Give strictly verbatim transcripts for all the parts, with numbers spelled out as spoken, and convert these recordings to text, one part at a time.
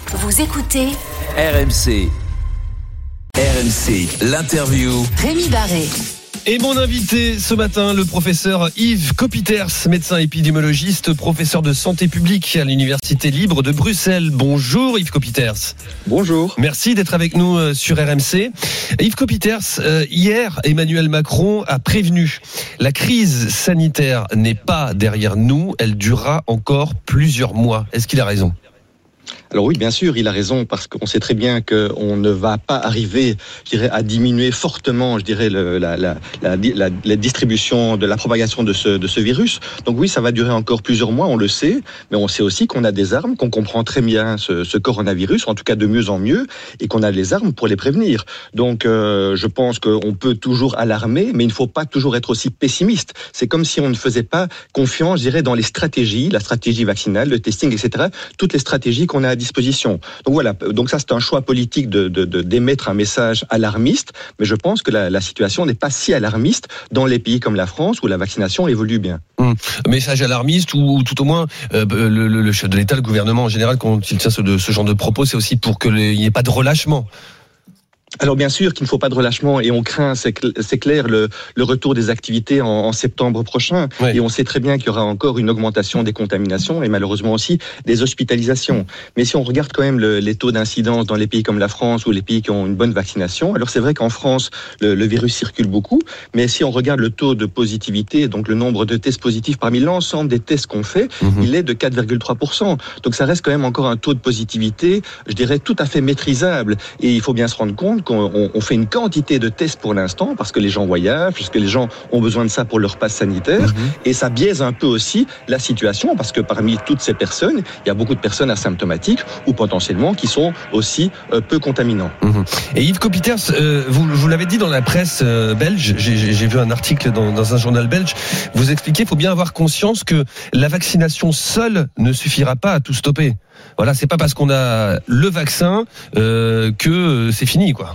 Vous écoutez R M C. R M C, l'interview. Rémi Barré. Et mon invité ce matin, le professeur Yves Copiters, médecin épidémiologiste, professeur de santé publique à l'Université libre de Bruxelles. Bonjour Yves Copiters. Bonjour. Merci d'être avec nous sur R M C. Yves Copiters, euh, hier, Emmanuel Macron a prévenu. La crise sanitaire n'est pas derrière nous, elle durera encore plusieurs mois. Est-ce qu'il a raison ? Alors oui, bien sûr, il a raison, parce qu'on sait très bien qu'on ne va pas arriver, je dirais, à diminuer fortement, je dirais, le, la, la, la, la, la distribution de la propagation de ce, de ce virus. Donc oui, ça va durer encore plusieurs mois, on le sait, mais on sait aussi qu'on a des armes, qu'on comprend très bien ce, ce coronavirus, en tout cas de mieux en mieux, et qu'on a les armes pour les prévenir. Donc euh, je pense qu'on peut toujours alarmer, mais il ne faut pas toujours être aussi pessimiste. C'est comme si on ne faisait pas confiance, je dirais, dans les stratégies, la stratégie vaccinale, le testing, et cetera, toutes les stratégies qu'on a à disposition. Donc voilà, donc ça c'est un choix politique de, de, de d'émettre un message alarmiste, mais je pense que la, la situation n'est pas si alarmiste dans les pays comme la France où la vaccination évolue bien. Mmh. Message alarmiste ou, ou tout au moins euh, le, le, le chef de l'État, le gouvernement en général, quand il tient ce, de, ce genre de propos, c'est aussi pour qu'il n'y ait pas de relâchement. Alors bien sûr qu'il ne faut pas de relâchement et on craint, c'est, cl- c'est clair, le, le retour des activités en, en septembre prochain. Ouais. Et on sait très bien qu'il y aura encore une augmentation des contaminations et malheureusement aussi des hospitalisations. Mais si on regarde quand même le, les taux d'incidence dans les pays comme la France ou les pays qui ont une bonne vaccination, alors c'est vrai qu'en France, le, le virus circule beaucoup, mais si on regarde le taux de positivité, donc le nombre de tests positifs parmi l'ensemble des tests qu'on fait, mmh. il est de quatre virgule trois pour cent. Donc ça reste quand même encore un taux de positivité, je dirais, tout à fait maîtrisable. Et il faut bien se rendre compte qu'on on fait une quantité de tests pour l'instant parce que les gens voyagent, parce que les gens ont besoin de ça pour leur passe sanitaire, mmh. et ça biaise un peu aussi la situation parce que parmi toutes ces personnes, il y a beaucoup de personnes asymptomatiques ou potentiellement qui sont aussi euh, peu contaminants. Mmh. Et Yves Copiters, euh, vous, vous l'avez dit dans la presse euh, belge, j'ai, j'ai vu un article dans, dans un journal belge, vous expliquez qu'il faut bien avoir conscience que la vaccination seule ne suffira pas à tout stopper. Voilà, c'est pas parce qu'on a le vaccin euh, que c'est fini, quoi.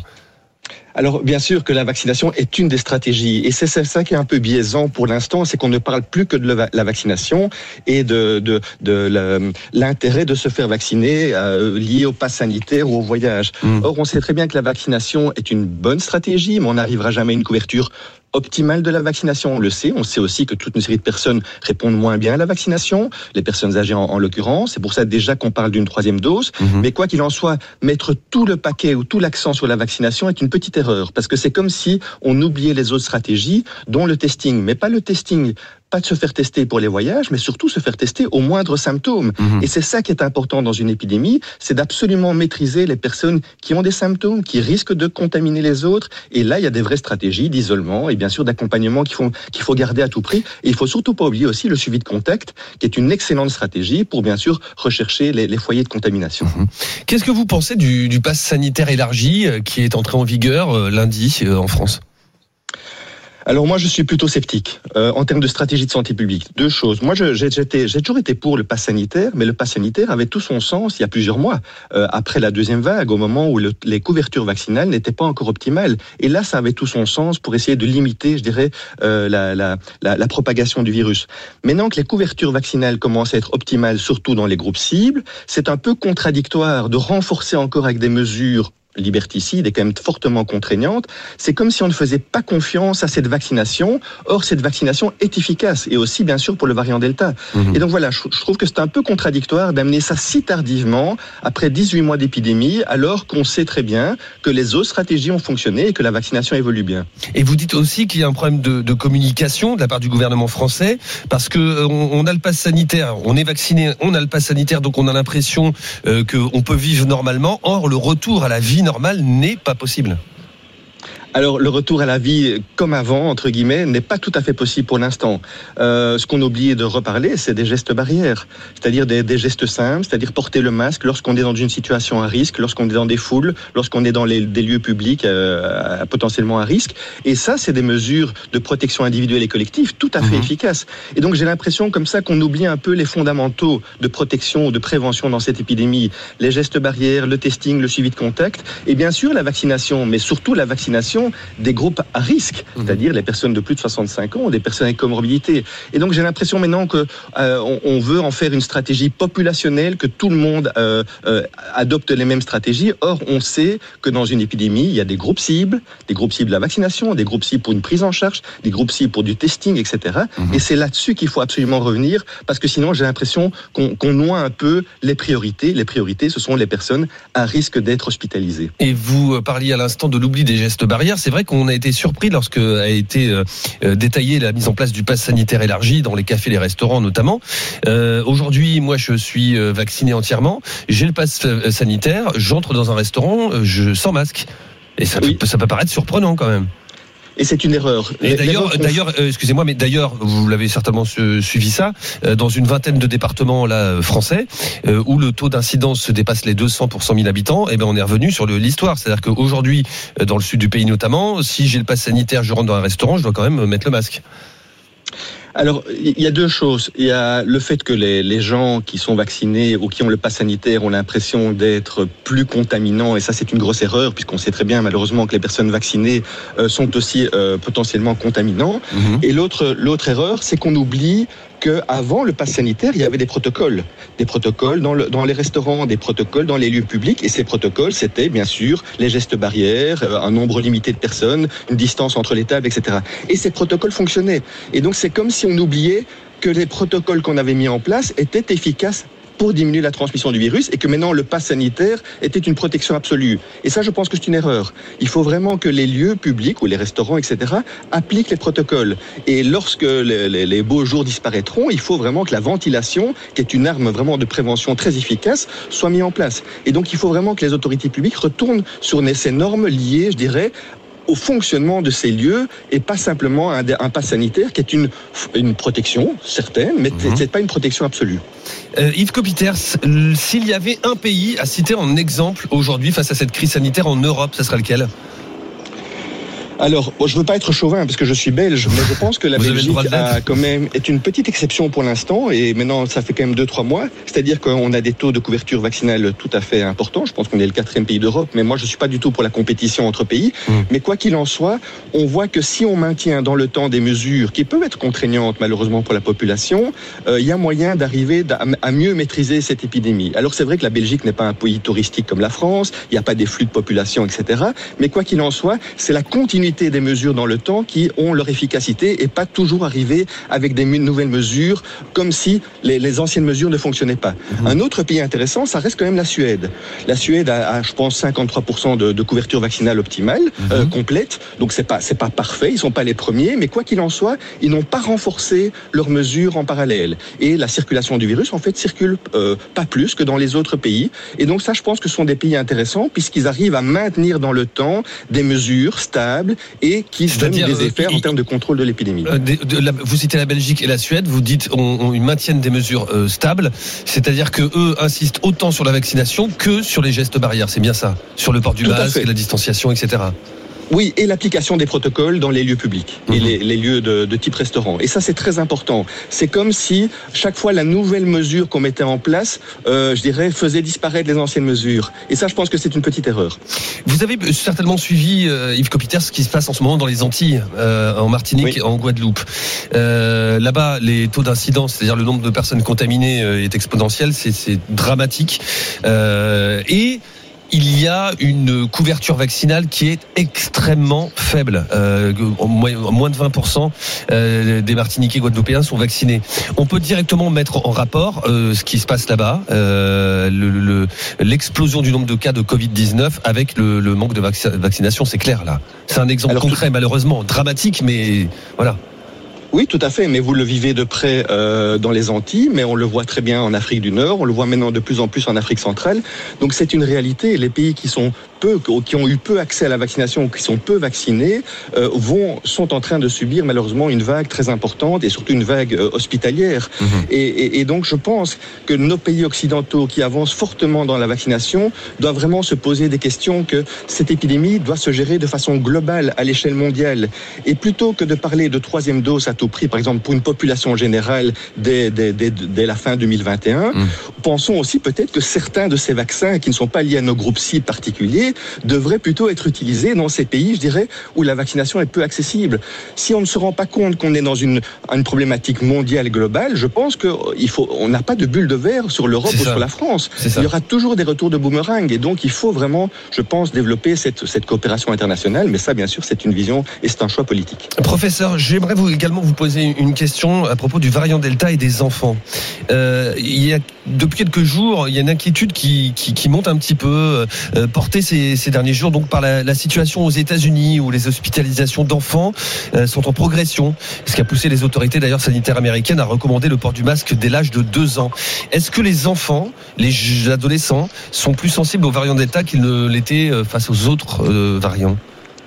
Alors, bien sûr que la vaccination est une des stratégies. Et c'est ça qui est un peu biaisant pour l'instant, c'est qu'on ne parle plus que de la vaccination et de, de, de l'intérêt de se faire vacciner euh, lié au pass sanitaire ou au voyage. Mmh. Or, on sait très bien que la vaccination est une bonne stratégie, mais on n'arrivera jamais à une couverture optimale de la vaccination, on le sait. On sait aussi que toute une série de personnes répondent moins bien à la vaccination, les personnes âgées en, en l'occurrence. C'est pour ça déjà qu'on parle d'une troisième dose. Mmh. Mais quoi qu'il en soit, mettre tout le paquet ou tout l'accent sur la vaccination est une petite erreur. Parce que c'est comme si on oubliait les autres stratégies, dont le testing. Mais pas le testing, pas de se faire tester pour les voyages, mais surtout se faire tester aux moindres symptômes. Mmh. Et c'est ça qui est important dans une épidémie, c'est d'absolument maîtriser les personnes qui ont des symptômes, qui risquent de contaminer les autres. Et là, il y a des vraies stratégies d'isolement et bien sûr d'accompagnement qu'il faut, qu'il faut garder à tout prix. Et il faut surtout pas oublier aussi le suivi de contact, qui est une excellente stratégie pour bien sûr rechercher les, les foyers de contamination. Mmh. Qu'est-ce que vous pensez du, du pass sanitaire élargi qui est entré en vigueur euh, lundi euh, en France ? Alors moi, je suis plutôt sceptique euh, en termes de stratégie de santé publique. Deux choses. Moi, je, j'ai, j'étais, j'ai toujours été pour le pass sanitaire, mais le pass sanitaire avait tout son sens il y a plusieurs mois, euh, après la deuxième vague, au moment où le, les couvertures vaccinales n'étaient pas encore optimales. Et là, ça avait tout son sens pour essayer de limiter, je dirais, euh, la, la, la, la propagation du virus. Maintenant que les couvertures vaccinales commencent à être optimales, surtout dans les groupes cibles, c'est un peu contradictoire de renforcer encore avec des mesures liberticide et quand même fortement contraignante. C'est comme si on ne faisait pas confiance à cette vaccination. Or, cette vaccination est efficace et aussi, bien sûr, pour le variant Delta. Mmh. Et donc voilà, je, je trouve que c'est un peu contradictoire d'amener ça si tardivement, après dix-huit mois d'épidémie, alors qu'on sait très bien que les autres stratégies ont fonctionné et que la vaccination évolue bien. Et vous dites aussi qu'il y a un problème de, de communication de la part du gouvernement français, parce que on, on a le pass sanitaire, on est vacciné, on a le pass sanitaire, donc on a l'impression euh, qu'on peut vivre normalement. Or, le retour à la vie normale n'est pas possible. Alors, le retour à la vie comme avant, entre guillemets, n'est pas tout à fait possible pour l'instant. Euh, ce qu'on oublie de reparler, c'est des gestes barrières, c'est-à-dire des, des gestes simples, c'est-à-dire porter le masque lorsqu'on est dans une situation à risque, lorsqu'on est dans des foules, lorsqu'on est dans les, des lieux publics euh, à, potentiellement à risque. Et ça, c'est des mesures de protection individuelle et collective tout à fait mmh. efficaces. Et donc, j'ai l'impression comme ça qu'on oublie un peu les fondamentaux de protection ou de prévention dans cette épidémie. Les gestes barrières, le testing, le suivi de contact, et bien sûr la vaccination, mais surtout la vaccination vaccination des groupes à risque, mmh. c'est-à-dire les personnes de plus de soixante-cinq ans, des personnes avec comorbidité. Et donc j'ai l'impression maintenant que euh, on, on veut en faire une stratégie populationnelle, que tout le monde euh, euh, adopte les mêmes stratégies. Or, on sait que dans une épidémie, il y a des groupes cibles, des groupes cibles de la vaccination, des groupes cibles pour une prise en charge, des groupes cibles pour du testing, et cetera. Mmh. Et c'est là-dessus qu'il faut absolument revenir, parce que sinon, j'ai l'impression qu'on, qu'on noie un peu les priorités. Les priorités, ce sont les personnes à risque d'être hospitalisées. Et vous parliez à l'instant de l'oubli des gestes barrières. C'est vrai qu'on a été surpris lorsque a été euh, détaillée la mise en place du pass sanitaire élargi dans les cafés, les restaurants notamment. Euh, aujourd'hui, moi, je suis vacciné entièrement. J'ai le pass sanitaire. J'entre dans un restaurant, je sans masque. Et ça, oui. peut, ça peut paraître surprenant quand même. Et c'est une erreur. Et d'ailleurs, d'ailleurs, euh, excusez-moi, mais d'ailleurs, vous l'avez certainement su, suivi ça, euh, dans une vingtaine de départements là français, euh, où le taux d'incidence dépasse les deux cents pour cent mille habitants, et ben on est revenu sur le, l'histoire. C'est-à-dire qu'aujourd'hui, euh, dans le sud du pays notamment, si j'ai le pass sanitaire, je rentre dans un restaurant, je dois quand même mettre le masque. Alors, il y a deux choses. Il y a le fait que les, les gens qui sont vaccinés ou qui ont le pass sanitaire ont l'impression d'être plus contaminants, et ça c'est une grosse erreur, puisqu'on sait très bien malheureusement que les personnes vaccinées euh, sont aussi euh, potentiellement contaminants. Mmh. Et l'autre, l'autre erreur, c'est qu'on oublie qu'avant le pass sanitaire, il y avait des protocoles. Des protocoles dans, le, dans les restaurants, des protocoles dans les lieux publics. Et ces protocoles, c'était bien sûr les gestes barrières, un nombre limité de personnes, une distance entre les tables, et cetera. Et ces protocoles fonctionnaient. Et donc c'est comme si on oubliait que les protocoles qu'on avait mis en place étaient efficaces pour diminuer la transmission du virus, et que maintenant le pass sanitaire était une protection absolue. Et ça, je pense que c'est une erreur. Il faut vraiment que les lieux publics, ou les restaurants, et cetera, appliquent les protocoles. Et lorsque les, les, les beaux jours disparaîtront, il faut vraiment que la ventilation, qui est une arme vraiment de prévention très efficace, soit mise en place. Et donc, il faut vraiment que les autorités publiques retournent sur ces normes liées, je dirais, au fonctionnement de ces lieux, et pas simplement un, un pass sanitaire qui est une, une protection certaine, mais mmh. c'est pas une protection absolue. Euh, Yves Copiters, s'il y avait un pays à citer en exemple aujourd'hui face à cette crise sanitaire en Europe, ça serait lequel ? Alors, bon, je ne veux pas être chauvin parce que je suis belge, mais je pense que la Belgique a quand même est une petite exception pour l'instant, et maintenant ça fait quand même deux trois mois. C'est-à-dire qu'on a des taux de couverture vaccinale tout à fait importants. Je pense qu'on est le quatrième pays d'Europe, mais moi je suis pas du tout pour la compétition entre pays. Mmh. Mais quoi qu'il en soit, on voit que si on maintient dans le temps des mesures qui peuvent être contraignantes malheureusement pour la population, euh, il y a moyen d'arriver à mieux maîtriser cette épidémie. Alors c'est vrai que la Belgique n'est pas un pays touristique comme la France, il n'y a pas des flux de population, et cetera. Mais quoi qu'il en soit, c'est la continuité des mesures dans le temps qui ont leur efficacité, et pas toujours arriver avec des nouvelles mesures comme si les, les anciennes mesures ne fonctionnaient pas. Mmh. Un autre pays intéressant, ça reste quand même la Suède. La Suède a, a je pense, cinquante-trois pour cent de, de couverture vaccinale optimale, mmh. euh, complète. Donc c'est pas, c'est pas parfait, ils sont pas les premiers, mais quoi qu'il en soit, ils n'ont pas renforcé leurs mesures en parallèle. Et la circulation du virus, en fait, circule euh, pas plus que dans les autres pays. Et donc ça, je pense que ce sont des pays intéressants, puisqu'ils arrivent à maintenir dans le temps des mesures stables et qui donnent des effets euh, en termes de contrôle de l'épidémie. Euh, de, de la, vous citez la Belgique et la Suède, vous dites on, on, ils maintiennent des mesures euh, stables, c'est-à-dire que eux insistent autant sur la vaccination que sur les gestes barrières, c'est bien ça, sur le port du masque, la distanciation, et cetera. Oui, et l'application des protocoles dans les lieux publics et mmh. les, les lieux de, de type restaurant. Et ça, c'est très important. C'est comme si chaque fois la nouvelle mesure qu'on mettait en place, euh, je dirais, faisait disparaître les anciennes mesures. Et ça, je pense que c'est une petite erreur. Vous avez certainement suivi, euh, Yves Copiters, ce qui se passe en ce moment dans les Antilles, euh, en Martinique oui. et en Guadeloupe. Euh, là-bas, les taux d'incidence, c'est-à-dire le nombre de personnes contaminées euh, est exponentiel, c'est, c'est dramatique. Euh, et il y a une couverture vaccinale qui est extrêmement faible. Euh, moins de vingt pour cent des Martiniquais et Guadeloupéens sont vaccinés. On peut directement mettre en rapport euh, ce qui se passe là-bas, euh, le, le, l'explosion du nombre de cas de covid dix-neuf avec le, le manque de vac- vaccination, c'est clair là. C'est un exemple Alors, concret, tout... malheureusement, dramatique, mais voilà. Oui, tout à fait, mais vous le vivez de près euh, dans les Antilles, mais on le voit très bien en Afrique du Nord, on le voit maintenant de plus en plus en Afrique centrale. Donc c'est une réalité. Les pays qui sont peu, qui ont eu peu accès à la vaccination ou qui sont peu vaccinés, euh, vont, sont en train de subir malheureusement une vague très importante et surtout une vague euh, hospitalière. Mmh. Et, et, et donc je pense que nos pays occidentaux qui avancent fortement dans la vaccination doivent vraiment se poser des questions, que cette épidémie doit se gérer de façon globale à l'échelle mondiale. Et plutôt que de parler de troisième dose à tout tout prix, par exemple, pour une population générale dès, dès, dès, dès la fin deux mille vingt et un. Mmh. Pensons aussi peut-être que certains de ces vaccins qui ne sont pas liés à nos groupes cibles particuliers devraient plutôt être utilisés dans ces pays, je dirais, où la vaccination est peu accessible. Si on ne se rend pas compte qu'on est dans une, une problématique mondiale globale, je pense qu'il faut, on n'a pas de bulle de verre sur l'Europe ou sur la France. Il y aura toujours des retours de boomerang et donc il faut vraiment, je pense, développer cette, cette coopération internationale. Mais ça, bien sûr, c'est une vision et c'est un choix politique. Professeur, j'aimerais vous également vous poser une question à propos du variant Delta et des enfants. Euh, il y a, depuis quelques jours, il y a une inquiétude qui, qui, qui monte un petit peu, euh, portée ces, ces derniers jours donc par la, la situation aux États-Unis où les hospitalisations d'enfants euh, sont en progression, ce qui a poussé les autorités d'ailleurs sanitaires américaines à recommander le port du masque dès l'âge de deux ans. Est-ce que les enfants, les adolescents, sont plus sensibles au variant Delta qu'ils ne l'étaient face aux autres euh, variants ?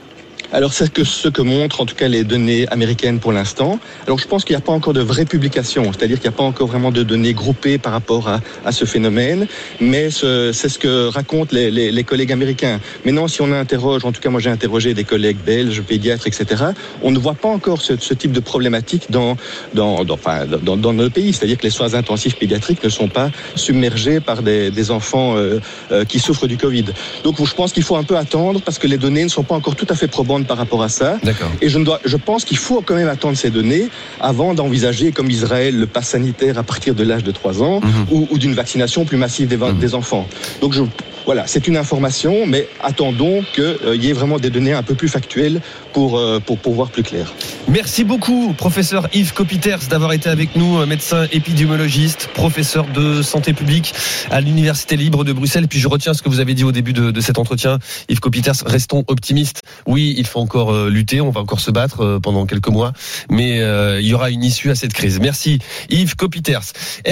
Alors c'est que ce que montrent en tout cas les données américaines pour l'instant. Alors je pense qu'il n'y a pas encore de vraies publications, c'est-à-dire qu'il n'y a pas encore vraiment de données groupées par rapport à, à ce phénomène, mais ce, c'est ce que racontent les, les, les collègues américains. Maintenant, si on interroge, en tout cas moi j'ai interrogé des collègues belges, pédiatres, et cetera, on ne voit pas encore ce, ce type de problématique dans, dans, dans, enfin, dans, dans nos pays, c'est-à-dire que les soins intensifs pédiatriques ne sont pas submergés par des, des enfants euh, euh, qui souffrent du Covid. Donc je pense qu'il faut un peu attendre parce que les données ne sont pas encore tout à fait probantes par rapport à ça. D'accord. Et je, ne dois, je pense qu'il faut quand même attendre ces données avant d'envisager, comme Israël, le pass sanitaire à partir de l'âge de trois ans mmh. ou, ou d'une vaccination plus massive des, mmh. des enfants. Donc je, voilà, c'est une information, mais attendons qu'il euh, y ait vraiment des données un peu plus factuelles pour, euh, pour, pour voir plus clair. Merci beaucoup, professeur Yves Copiters, d'avoir été avec nous, médecin épidémiologiste, professeur de santé publique à l'Université libre de Bruxelles. Et puis je retiens ce que vous avez dit au début de, de cet entretien, Yves Copiters, restons optimistes. Oui, il faut encore euh, lutter, on va encore se battre euh, pendant quelques mois, mais euh, il y aura une issue à cette crise. Merci Yves Copiters.